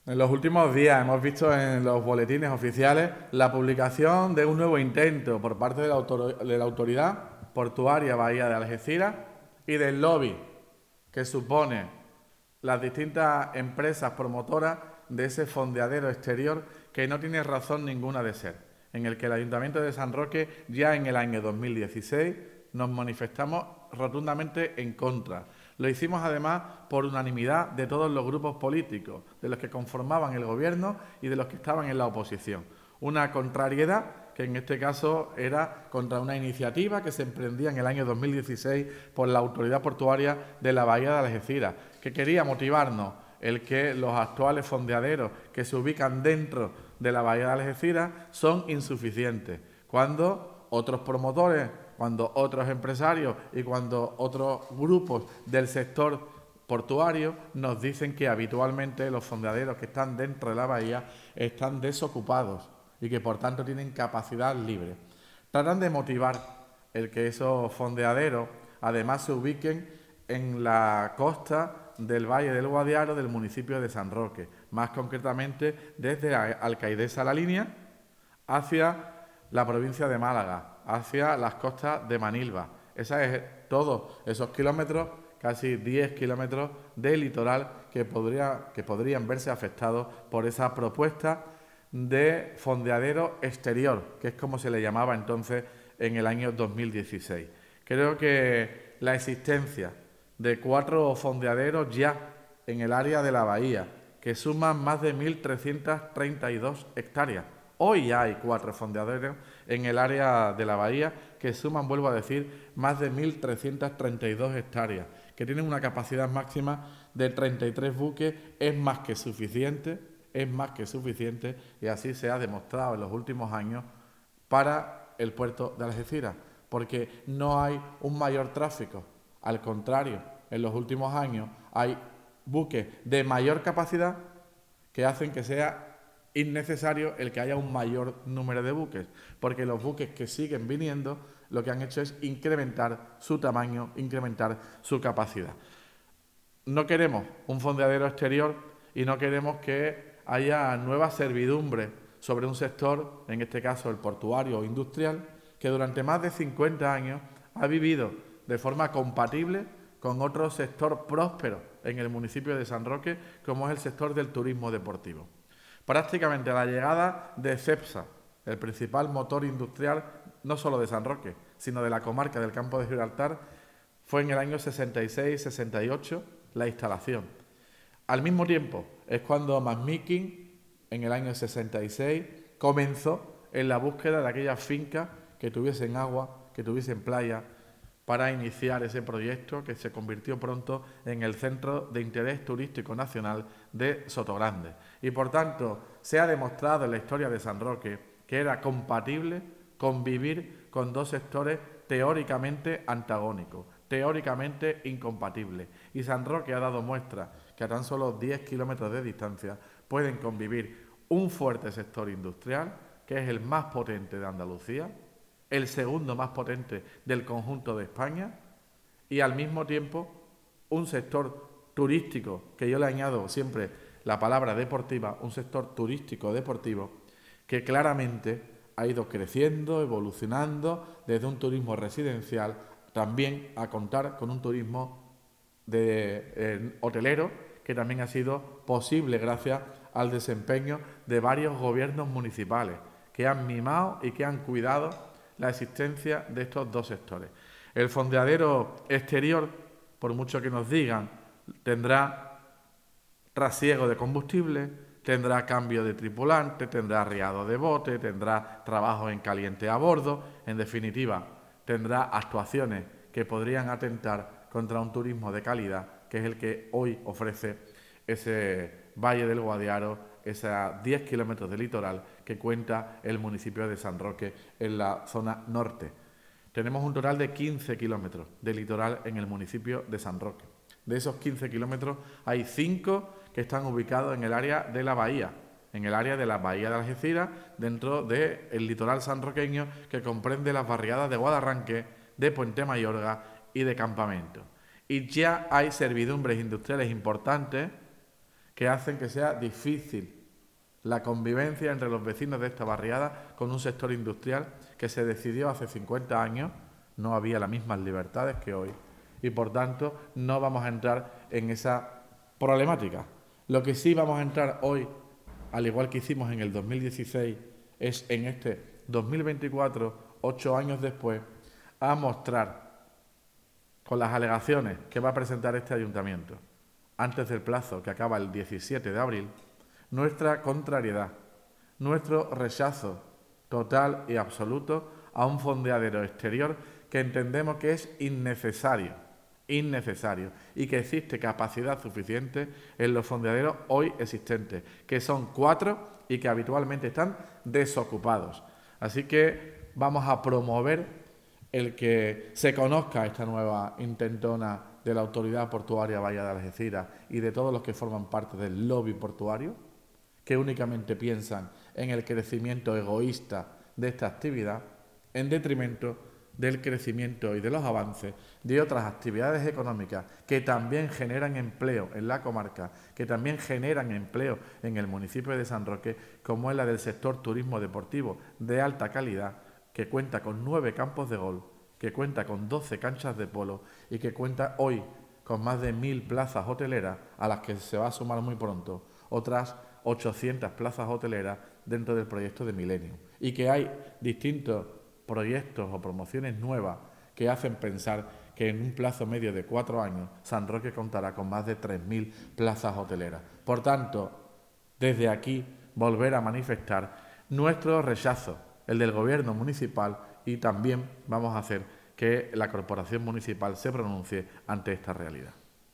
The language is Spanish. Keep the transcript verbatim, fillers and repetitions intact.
En los últimos días hemos visto en los boletines oficiales la publicación de un nuevo intento por parte de la, autor de la Autoridad Portuaria Bahía de Algeciras y del lobby que supone las distintas empresas promotoras de ese fondeadero exterior que no tiene razón ninguna de ser, en el que el Ayuntamiento de San Roque ya en el año dos mil dieciséis nos manifestamos rotundamente en contra. Lo hicimos además por unanimidad de todos los grupos políticos, de los que conformaban el gobierno y de los que estaban en la oposición. Una contrariedad que en este caso era contra una iniciativa que se emprendía en el año dos mil dieciséis por la Autoridad Portuaria de la Bahía de Algeciras, que quería motivarnos el que los actuales fondeaderos que se ubican dentro de la Bahía de Algeciras son insuficientes, cuando otros promotores, cuando otros empresarios y cuando otros grupos del sector portuario nos dicen que habitualmente los fondeaderos que están dentro de la bahía están desocupados y que por tanto tienen capacidad libre. Tratan de motivar el que esos fondeaderos además se ubiquen en la costa del Valle del Guadiaro del municipio de San Roque, más concretamente desde Alcaidesa La Línea hacia la provincia de Málaga, hacia las costas de Manilva. Esa es todos esos kilómetros, casi diez kilómetros de litoral que, podría, que podrían verse afectados por esa propuesta de fondeadero exterior, que es como se le llamaba entonces en el año dos mil dieciséis. Creo que la existencia de cuatro fondeaderos ya en el área de la bahía, que suman más de mil trescientas treinta y dos hectáreas. Hoy ya hay cuatro fondeaderos en el área de la bahía que suman, vuelvo a decir, más de mil trescientas treinta y dos hectáreas, que tienen una capacidad máxima de treinta y tres buques, es más que suficiente, es más que suficiente y así se ha demostrado en los últimos años para el puerto de Algeciras, porque no hay un mayor tráfico. Al contrario, en los últimos años hay buques de mayor capacidad que hacen que sea innecesario el que haya un mayor número de buques, porque los buques que siguen viniendo lo que han hecho es incrementar su tamaño, incrementar su capacidad. No queremos un fondeadero exterior y no queremos que haya nuevas servidumbres sobre un sector, en este caso el portuario o industrial, que durante más de cincuenta años ha vivido de forma compatible con otro sector próspero en el municipio de San Roque, como es el sector del turismo deportivo. Prácticamente a la llegada de Cepsa, el principal motor industrial no solo de San Roque, sino de la comarca del Campo de Gibraltar, fue en el año sesenta y seis sesenta y ocho la instalación. Al mismo tiempo es cuando McMicken, en el año sesenta y seis, comenzó en la búsqueda de aquellas fincas que tuviesen agua, que tuviesen playa, para iniciar ese proyecto que se convirtió pronto en el centro de interés turístico nacional de Sotogrande. Y por tanto se ha demostrado en la historia de San Roque que era compatible convivir con dos sectores teóricamente antagónicos, teóricamente incompatibles. Y San Roque ha dado muestra que a tan solo diez kilómetros de distancia pueden convivir un fuerte sector industrial, que es el más potente de Andalucía, el segundo más potente del conjunto de España, y al mismo tiempo un sector turístico, que yo le añado siempre la palabra deportiva, un sector turístico deportivo que claramente ha ido creciendo, evolucionando desde un turismo residencial también a contar con un turismo de, eh, hotelero, que también ha sido posible gracias al desempeño de varios gobiernos municipales que han mimado y que han cuidado la existencia de estos dos sectores. El fondeadero exterior, por mucho que nos digan, tendrá trasiego de combustible, tendrá cambio de tripulante, tendrá riado de bote, tendrá trabajo en caliente a bordo, en definitiva, tendrá actuaciones que podrían atentar contra un turismo de calidad, que es el que hoy ofrece ese Valle del Guadiaro, esos diez kilómetros de litoral que cuenta el municipio de San Roque en la zona norte. Tenemos un total de quince kilómetros de litoral en el municipio de San Roque. De esos quince kilómetros hay cinco que están ubicados en el área de la bahía, en el área de la bahía de Algeciras, dentro del litoral sanroqueño, que comprende las barriadas de Guadarranque, de Puente Mayorga y de Campamento. Y ya hay servidumbres industriales importantes que hacen que sea difícil la convivencia entre los vecinos de esta barriada con un sector industrial que se decidió hace cincuenta años, no había las mismas libertades que hoy, y por tanto no vamos a entrar en esa problemática. Lo que sí vamos a entrar hoy, al igual que hicimos en el dos mil dieciséis, es en este dos mil veinticuatro, ocho años después, a mostrar con las alegaciones que va a presentar este ayuntamiento, antes del plazo que acaba el diecisiete de abril, nuestra contrariedad, nuestro rechazo total y absoluto a un fondeadero exterior que entendemos que es innecesario, innecesario y que existe capacidad suficiente en los fondeaderos hoy existentes, que son cuatro y que habitualmente están desocupados. Así que vamos a promover el que se conozca esta nueva intentona de la Autoridad Portuaria Bahía de Algeciras y de todos los que forman parte del lobby portuario, que únicamente piensan en el crecimiento egoísta de esta actividad, en detrimento del crecimiento y de los avances de otras actividades económicas que también generan empleo en la comarca, que también generan empleo en el municipio de San Roque, como es la del sector turismo deportivo de alta calidad, que cuenta con nueve campos de golf, que cuenta con doce canchas de polo y que cuenta hoy con más de mil plazas hoteleras, a las que se va a sumar muy pronto otras ochocientas plazas hoteleras dentro del proyecto de Milenio, y que hay distintos proyectos o promociones nuevas que hacen pensar que en un plazo medio de cuatro años San Roque contará con más de tres mil plazas hoteleras. Por tanto, desde aquí volver a manifestar nuestro rechazo, el del Gobierno municipal, y también vamos a hacer que la Corporación Municipal se pronuncie ante esta realidad.